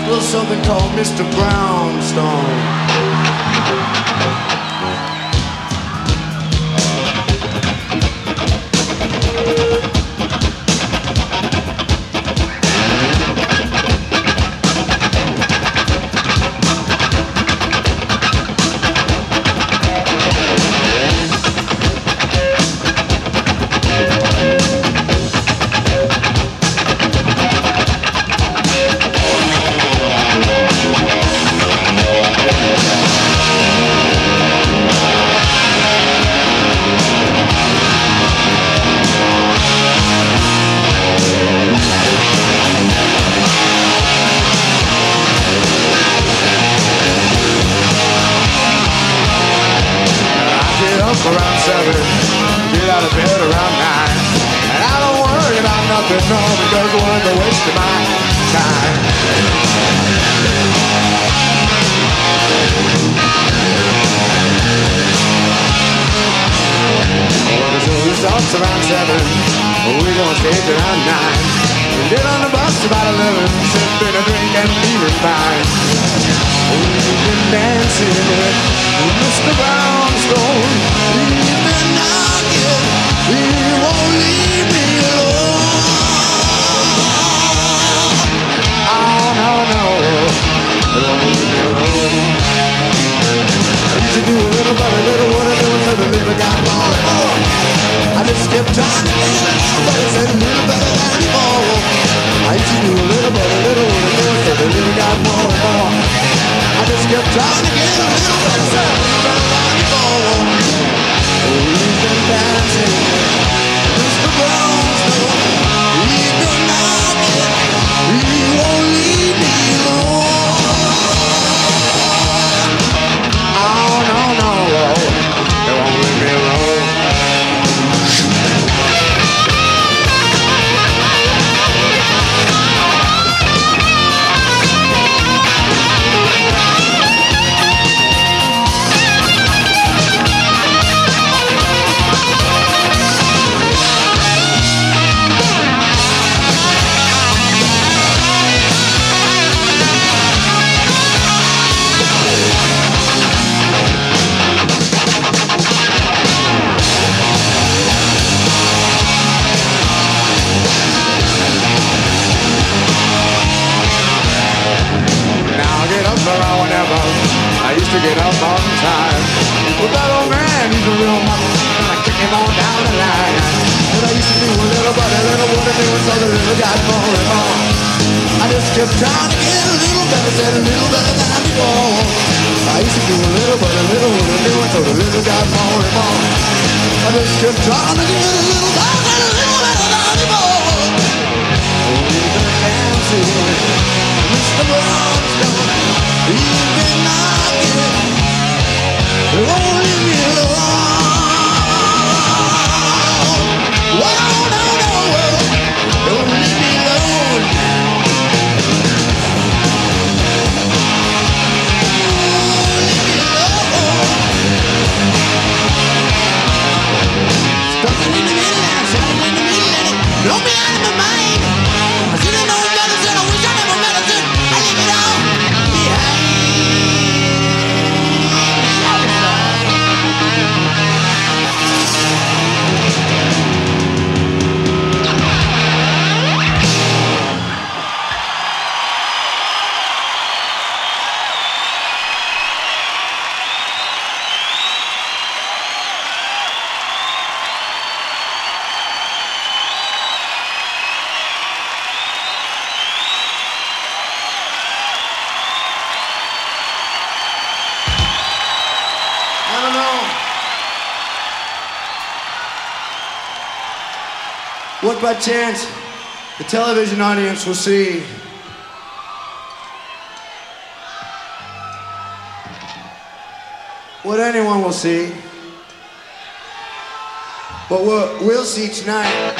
was something called Mr. Brownstone. Around 7, get out of bed around 9, and I don't worry about nothing, no, because it wasn't a waste of my time. Well, the show starts around 7, we're gonna stay around 9, we get on the bus about 11, sipping a drink and feeling fine. We've been dancing with Mr. Brownstone. He's been knocking, he won't leave me alone. Oh, no, no, he won't leave me alone. I used to do a little, but a little what I do until the little got more and more. I just kept trying to get a little better, said a little better than before. I used to do a little, but a little what I do until the little got more and more. I just kept trying to get a little better, said a little better than before. We've been dancing, Mr. Brownstone. He's been knocking, he won't leave me alone. Oh, no, no, he won't leave me alone. I used to get up on time. But that old man, he's a real mother, and I kick him on down the line. And I used to do a little, but a little what I do until the little got more and more. I just kept trying to get a little better, said a little better than before. I used to do a little, but a little what I do until the little got more and more. I just kept trying to get a little better, said a little better than before. Oh, we've been dancing with Mr. Brownstone. He's been knocking, he won't leave me alone. Whoa, no, no, he won't leave me alone. Stuck in the middle and stuck in the middle and it blew me out of my mind. I should have known better, said I wish I never met her, said I leave it all behind. What by chance the television audience will see what anyone will see, but what we'll see tonight